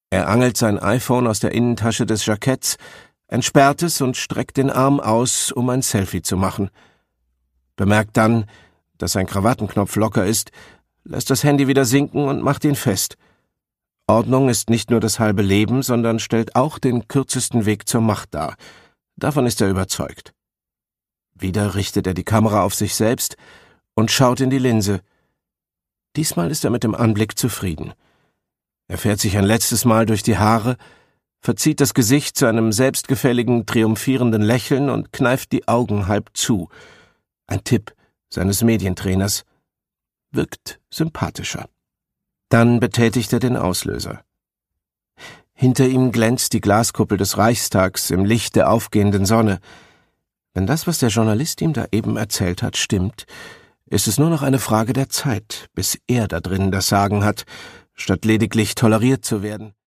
Er angelt sein iPhone aus der Innentasche des Jacketts, entsperrt es und streckt den Arm aus, um ein Selfie zu machen. Bemerkt dann, dass sein Krawattenknopf locker ist, lässt das Handy wieder sinken und macht ihn fest. Ordnung ist nicht nur das halbe Leben, sondern stellt auch den kürzesten Weg zur Macht dar. Davon ist er überzeugt. Wieder richtet er die Kamera auf sich selbst und schaut in die Linse. Diesmal ist er mit dem Anblick zufrieden. Er fährt sich ein letztes Mal durch die Haare, verzieht das Gesicht zu einem selbstgefälligen, triumphierenden Lächeln und kneift die Augen halb zu. Ein Tipp seines Medientrainers. Wirkt sympathischer. Dann betätigt er den Auslöser. Hinter ihm glänzt die Glaskuppel des Reichstags im Licht der aufgehenden Sonne. Wenn das, was der Journalist ihm da eben erzählt hat, stimmt, ist es nur noch eine Frage der Zeit, bis er da drinnen das Sagen hat, statt lediglich toleriert zu werden.